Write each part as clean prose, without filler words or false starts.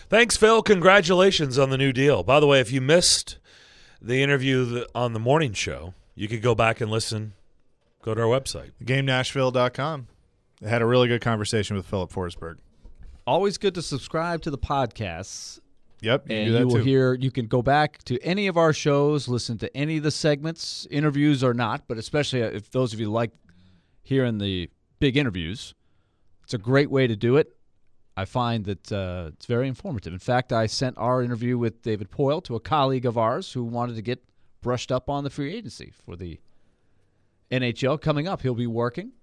Thanks, Phil. Congratulations on the new deal. By the way, if you missed the interview on the morning show, you could go back and listen. Go to our website. GameNashville.com. I had a really good conversation with Philip Forsberg. Always good to subscribe to the podcasts. Yep, and you will hear. You can go back to any of our shows, listen to any of the segments, interviews or not, but especially if those of you like hearing the big interviews, it's a great way to do it. I find that it's very informative. In fact, I sent our interview with David Poile to a colleague of ours who wanted to get brushed up on the free agency for the NHL coming up. He'll be working.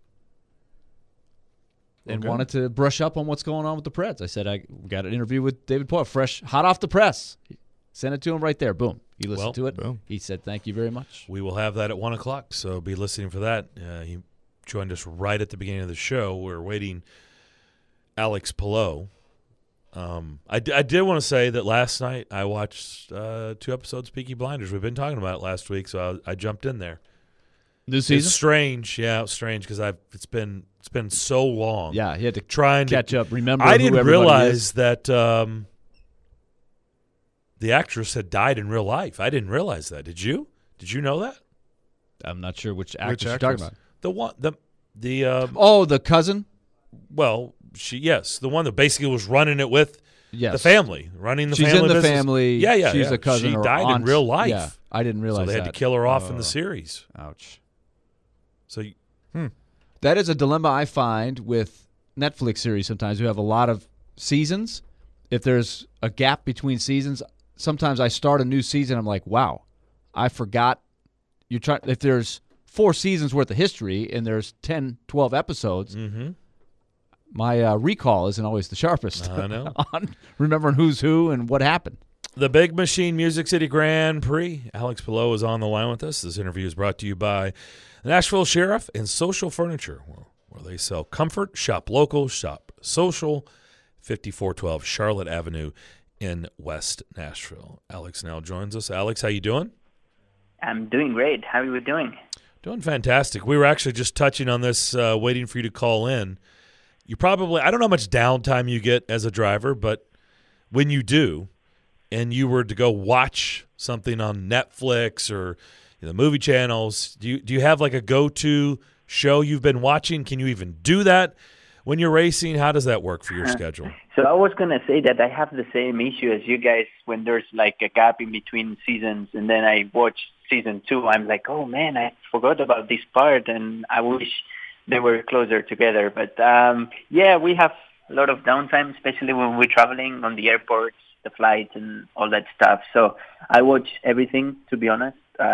And wanted to brush up on what's going on with the Preds. I said, I got an interview with David Poile, fresh, hot off the press. Sent it to him right there. Boom. He listened to it. Boom. He said, thank you very much. We will have that at 1 o'clock, so be listening for that. He joined us right at the beginning of the show. We're waiting Alex Pillow. I did want to say that last night I watched 2 episodes of Peaky Blinders. We've been talking about it last week, so I jumped in there. New season? It's strange. Yeah, it's strange because it's been so long. Yeah, he had to catch up. Remember, I didn't realize that the actress had died in real life. I didn't realize that. Did you? Did you know that? I'm not sure which actress you're talking about. The one, the cousin. Well, the one that basically was running it with the family, running the She's family. She's in the business. family. Yeah. She's a cousin. She or died aunt. in real life. Yeah, I didn't realize so they had to kill her off in the series. Ouch. So, that is a dilemma I find with Netflix series sometimes who have a lot of seasons. If there's a gap between seasons, sometimes I start a new season, I'm like, wow, I forgot. If there's 4 seasons worth of history and there's 10, 12 episodes, my recall isn't always the sharpest. I know. On remembering who's who and what happened. The Big Machine Music City Grand Prix. Alex Pillow is on the line with us. This interview is brought to you by the Nashville Sheriff and Social Furniture, where they sell comfort, shop local, shop social, 5412 Charlotte Avenue in West Nashville. Alex now joins us. Alex, how you doing? I'm doing great. How are you doing? Doing fantastic. We were actually just touching on this, waiting for you to call in. You probably, I don't know how much downtime you get as a driver, but when you do, and you were to go watch something on Netflix or the movie channels, do you have like a go-to show you've been watching? Can you even do that when you're racing? How does that work for your schedule? So I was going to say that I have the same issue as you guys when there's like a gap in between seasons, and then I watch season 2. I'm like, oh, man, I forgot about this part, and I wish they were closer together. But, we have a lot of downtime, especially when we're traveling on the airports, the flights, and all that stuff. So I watch everything, to be honest.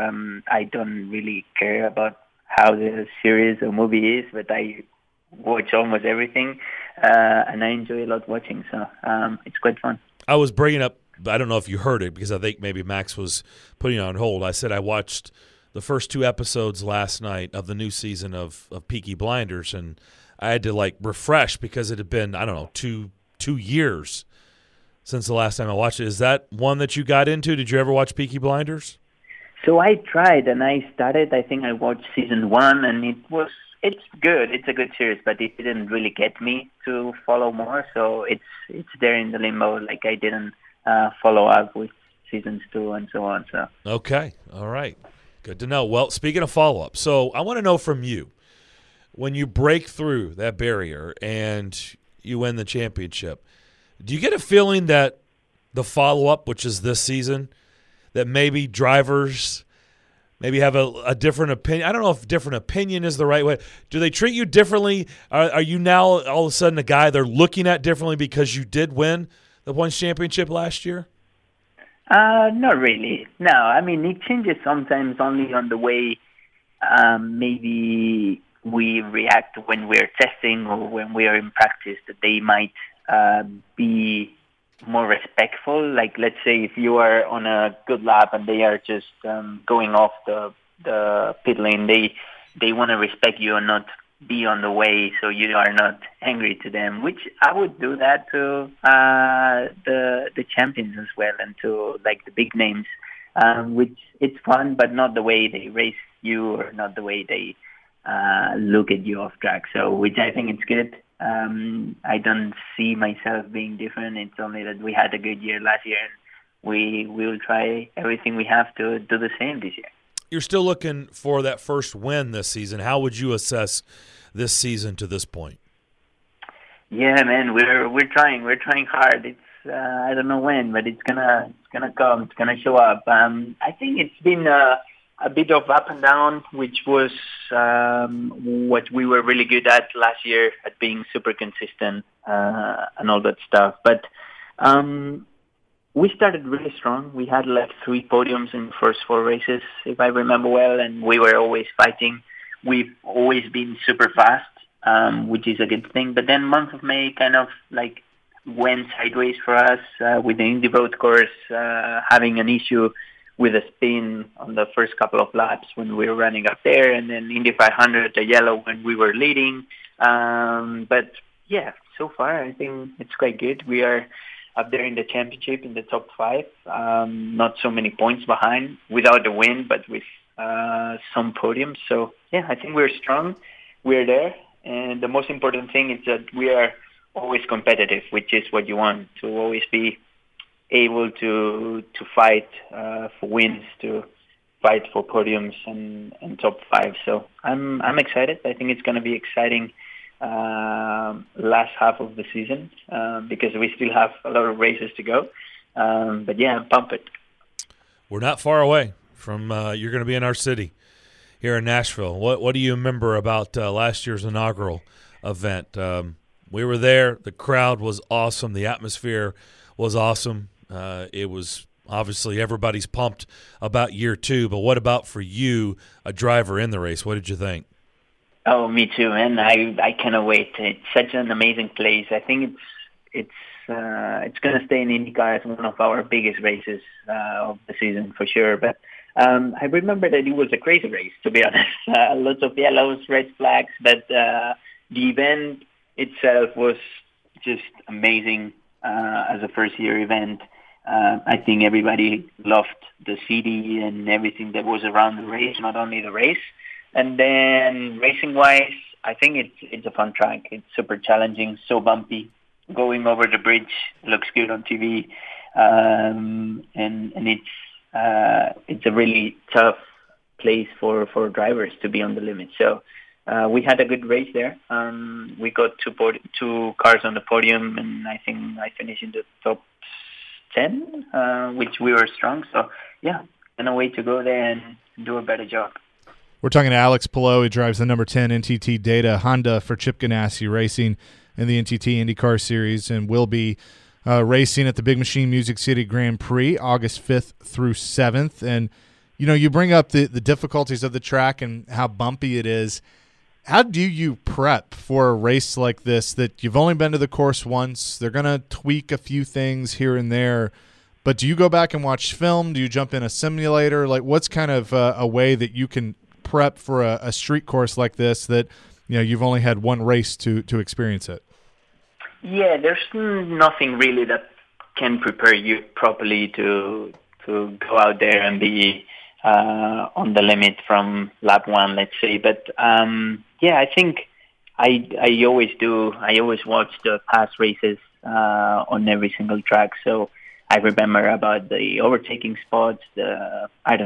I don't really care about how the series or movie is, but I watch almost everything, and I enjoy a lot watching. So it's quite fun. I was bringing up, I don't know if you heard it, because I think maybe Max was putting it on hold. I said I watched the first 2 episodes last night of the new season of Peaky Blinders, and I had to refresh because it had been, I don't know, two years since the last time I watched it. Is that one that you got into? Did you ever watch Peaky Blinders? So I tried, and I started. I think I watched season 1, and it's good. It's a good series, but it didn't really get me to follow more. So it's there in the limbo. Like I didn't follow up with seasons 2 and so on. So okay, all right, good to know. Well, speaking of follow up, so I want to know from you, when you break through that barrier and you win the championship, do you get a feeling that the follow up, which is this season, that maybe drivers maybe have a different opinion? I don't know if different opinion is the right way. Do they treat you differently? Are you now all of a sudden a guy they're looking at differently because you did win the Points Championship last year? Not really. No, I mean, it changes sometimes only on the way maybe we react when we're testing or when we are in practice, that they might be more respectful. Like, let's say if you are on a good lap and they are just going off the pit lane, they want to respect you and not be on the way, so you are not angry to them, which I would do that to the champions as well, and to like the big names, which it's fun, but not the way they race you or not the way they look at you off track. So, which I think it's good. I don't see myself being different. It's only that we had a good year last year, and we will try everything we have to do the same this year. You're still looking for that first win this season. How would you assess this season to this point? Yeah, man, we're trying. We're trying hard. It's I don't know when, but it's gonna come. It's gonna show up. I think it's been a bit of up and down, which was what we were really good at last year, at being super consistent and all that stuff. But we started really strong. We had like 3 podiums in the first 4 races, if I remember well, and we were always fighting. We've always been super fast, which is a good thing. But then month of May kind of like went sideways for us with the Indy Road course having an issue with a spin on the first couple of laps when we were running up there, and then Indy 500, a yellow when we were leading. But yeah, so far I think it's quite good. We are up there in the championship in the top 5, not so many points behind, without the win, but with some podiums. So yeah, I think we're strong. We're there, and the most important thing is that we are always competitive, which is what you want, to always be able to fight for wins, to fight for podiums and top 5. So I'm excited. I think it's going to be exciting last half of the season because we still have a lot of races to go. But yeah, I'm pumped. We're not far away from you're going to be in our city here in Nashville. What do you remember about last year's inaugural event? We were there. The crowd was awesome. The atmosphere was awesome. It was obviously everybody's pumped about year 2, but what about for you, a driver in the race? What did you think? Oh, me too, man. I cannot wait. It's such an amazing place. I think it's going to stay in IndyCar as one of our biggest races of the season for sure. But I remember that it was a crazy race, to be honest. Lots of yellows, red flags, but the event itself was just amazing as a first-year event. I think everybody loved the city and everything that was around the race, not only the race. And then racing-wise, I think it's a fun track. It's super challenging, so bumpy. Going over the bridge looks good on TV, and it's a really tough place for drivers to be on the limit. So we had a good race there. We got 2 cars on the podium, and I think I finished in the top 10, which we were strong. So yeah, and a way to go there and do a better job. We're talking to Alex Palou. He drives the number 10 NTT Data Honda for Chip Ganassi Racing in the NTT IndyCar Series, and will be racing at the Big Machine Music City Grand Prix August 5th through 7th. And, you know, you bring up the difficulties of the track and how bumpy it is. How do you prep for a race like this that you've only been to the course once? They're going to tweak a few things here and there. But do you go back and watch film? Do you jump in a simulator? Like, what's kind of a way that you can prep for a street course like this that, you know, you've only had one race to experience it? Yeah, there's nothing really that can prepare you properly to go out there and be on the limit from lap 1, let's say. But yeah, I think I always do. I always watch the past races on every single track. So I remember about the overtaking spots, the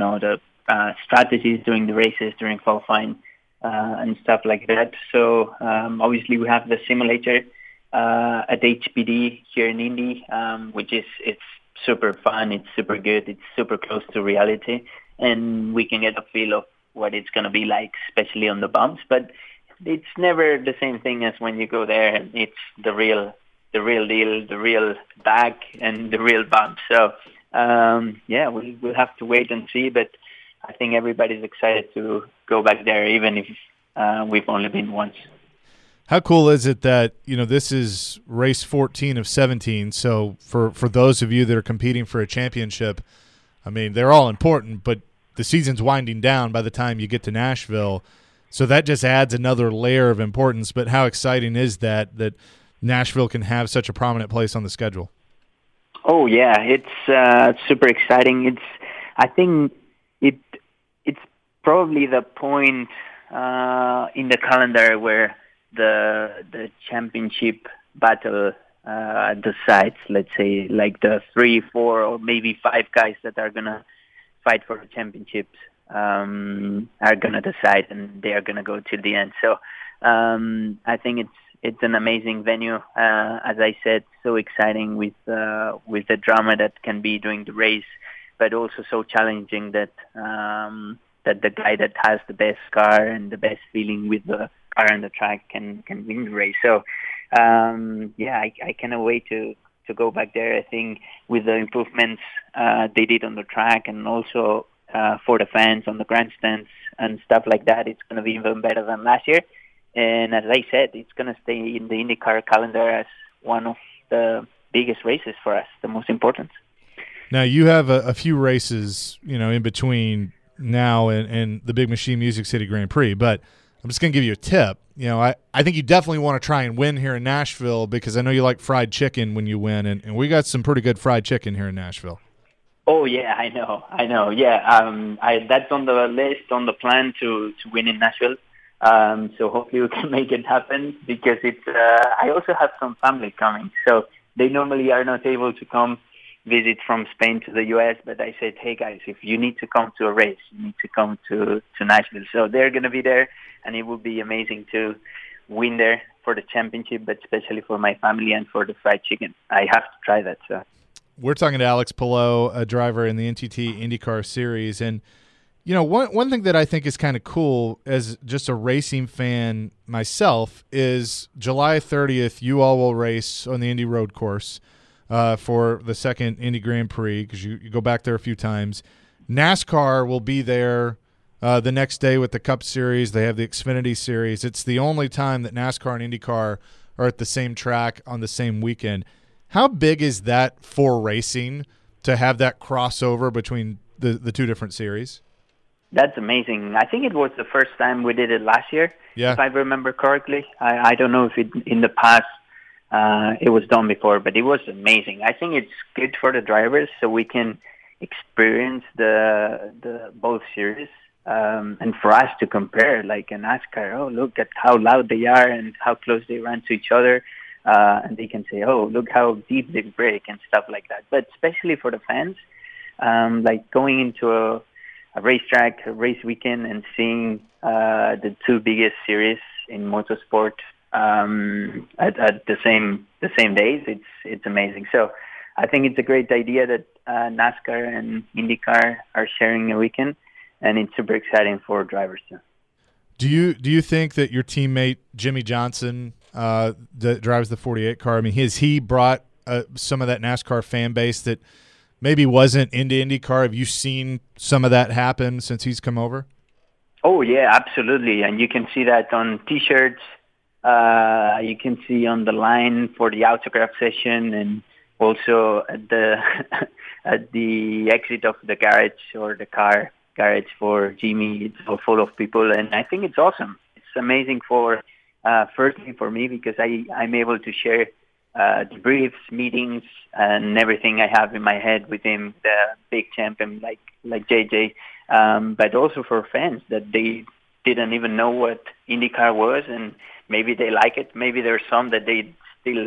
strategies during the races, during qualifying, and stuff like that. So obviously we have the simulator at HPD here in Indy, which it's super fun, it's super good, it's super close to reality, and we can get a feel of what it's going to be like, especially on the bumps. But it's never the same thing as when you go there and it's the real deal, the real back and the real bump. So yeah, we'll have to wait and see, but I think everybody's excited to go back there, even if we've only been once. How cool is it that, you know, this is race 14 of 17, so for those of you that are competing for a championship, I mean, they're all important, but the season's winding down by the time you get to Nashville, so that just adds another layer of importance. But how exciting is that Nashville can have such a prominent place on the schedule? Oh, yeah, it's super exciting. I think it's probably the point in the calendar where the championship battle at the sides, let's say like the 3, 4, or maybe 5 guys that are gonna fight for the championships are gonna decide, and they are gonna go till the end. So I think it's an amazing venue. As I said, so exciting with the drama that can be during the race, but also so challenging that that the guy that has the best car and the best feeling with the car on the track can win the race. So I cannot wait to go back there. I think with the improvements they did on the track, and also for the fans on the grandstands and stuff like that, it's going to be even better than last year. And as I said, it's going to stay in the IndyCar calendar as one of the biggest races for us, the most important. Now, you have a few races, in between now and the Big Machine Music City Grand Prix, but I'm just going to give you a tip. I think you definitely want to try and win here in Nashville, because I know you like fried chicken when you win, and we got some pretty good fried chicken here in Nashville. Oh, yeah, I know. Yeah, that's on the list, on the plan to win in Nashville. So hopefully we can make it happen, because I also have some family coming. So they normally are not able to come visit from Spain to the U.S., but I said, hey, guys, if you need to come to a race, you need to come to Nashville. So they're going to be there, and it would be amazing to win there for the championship, but especially for my family and for the fried chicken. I have to try that. So we're talking to Alex Palou, a driver in the NTT IndyCar Series, and one thing that I think is kind of cool as just a racing fan myself is July 30th, you all will race on the Indy Road Course for the second Indy Grand Prix, because you go back there a few times. NASCAR will be there the next day with the Cup Series. They have the Xfinity Series. It's the only time that NASCAR and IndyCar are at the same track on the same weekend. How big is that for racing to have that crossover between the two different series? That's amazing. I think it was the first time we did it last year, if I remember correctly. I don't know if in the past it was done before, but it was amazing. I think it's good for the drivers, so we can experience the both series, and for us to compare, like in NASCAR. Oh, look at how loud they are and how close they run to each other, and they can say, oh, look how deep they brake and stuff like that. But especially for the fans, like going into a racetrack, a race weekend, and seeing the two biggest series in motorsport at the same days, it's amazing. So I think it's a great idea that NASCAR and IndyCar are sharing a weekend, and it's super exciting for drivers too. Do you think that your teammate Jimmy Johnson that drives the 48 car, I mean, has he brought some of that NASCAR fan base that maybe wasn't into IndyCar? Have you seen some of that happen since he's come over? Oh, yeah, absolutely. And you can see that on T-shirts. You can see on the line for the autograph session, and also at the exit of the garage or the car garage for Jimmy. It's all full of people, and I think it's awesome. It's amazing for firstly for me, because I'm able to share debriefs, meetings, and everything I have in my head with him, the big champion like JJ, but also for fans that they didn't even know what IndyCar was, and maybe they like it. Maybe there's some that they still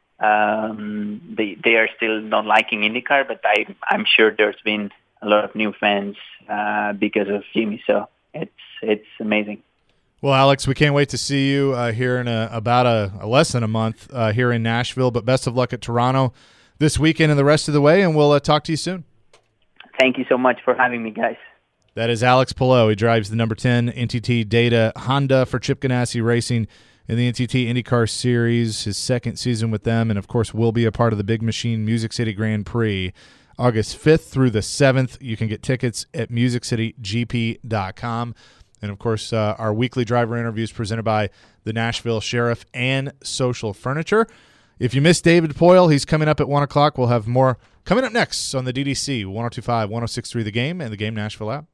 they are still not liking IndyCar, but I'm sure there's been a lot of new fans because of Jimmy. So it's amazing. Well, Alex, we can't wait to see you here in about a less than a month here in Nashville. But best of luck at Toronto this weekend and the rest of the way, and we'll talk to you soon. Thank you so much for having me, guys. That is Alex Palou. He drives the number 10 NTT Data Honda for Chip Ganassi Racing in the NTT IndyCar Series, his second season with them, and, of course, will be a part of the Big Machine Music City Grand Prix August 5th through the 7th. You can get tickets at musiccitygp.com. And, of course, our weekly driver interviews presented by the Nashville Sheriff and Social Furniture. If you missed David Poile, he's coming up at 1 o'clock. We'll have more coming up next on the DDC 102.5, 106.3 The Game and the Game Nashville app.